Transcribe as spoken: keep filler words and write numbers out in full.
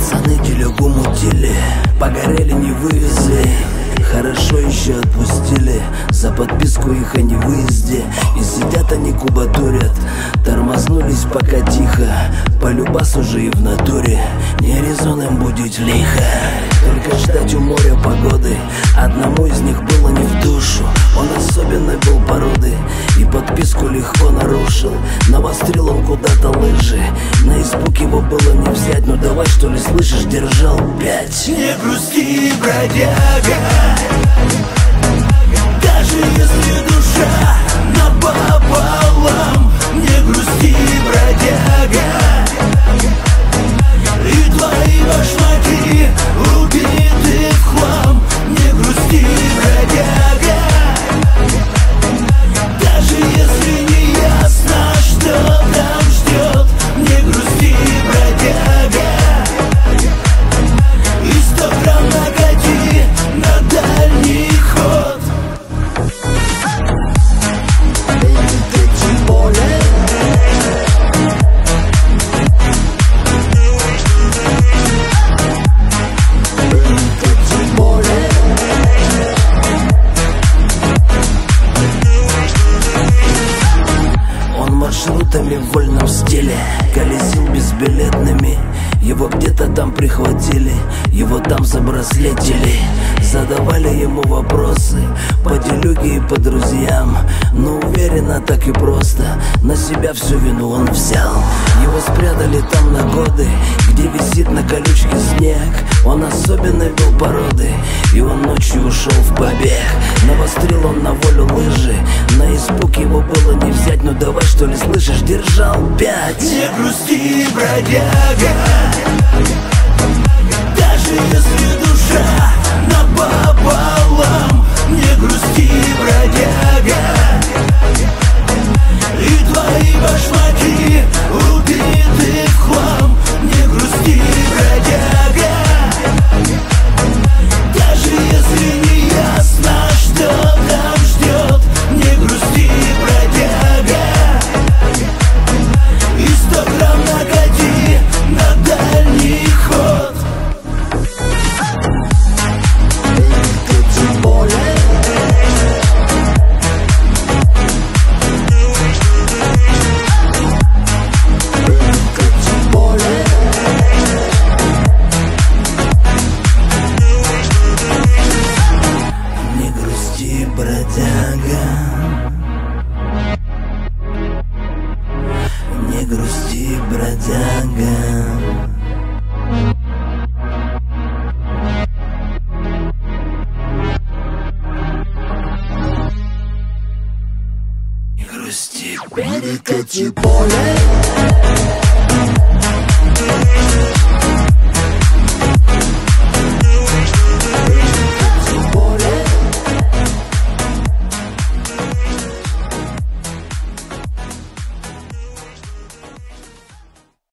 Пацаны телегу мутили, погорели, не вывезли. Хорошо еще отпустили за подписку их о невыезде. И сидят они кубатурят, тормознулись пока тихо. Полюбас уже и в натуре, не резон им будить лихо. Только ждать у моря погоды, одному из них было не в душу. Он особенной был породы и подписку легко нарушил. Навострил он куда-то лыжи, на испуг его было не взять. Ну давай, что ли, слышишь, держал пять. Не грусти, бродяга, даже если душа напополам. Не грусти, бродяга, и твои башмаки убиты в хлам. Не грусти, бродяга, даже если не ясно, что там ждет. Не грусти, бродяга, и сто грамм накати на дальний ход. Маршрутами в вольном стиле колесил безбилетными. Его где-то там прихватили, его там забраслетили. Задавали ему вопросы по делюге и по друзьям. Но уверенно, так и просто на себя всю вину он взял. Его спрятали там на годы, где висит на колючке снег. Он особенной был породы, и он ночью ушел в побег. Навострил он на волю лыжи, на испуг его было не взять. Ну давай, что ли, слышишь, держал пять. Не грусти, бродяга, даже если душа напополам. Не грусти, бродяга, и твои башмаки убиты в хлам. Не грусти, бродяга, даже если не ясно, что там ждет. Не грусти, бродяга, и сто грамм накати на дальний ход. Не грусти, бродяга, не грусти, бродяга. Не грусти, Перекати поле.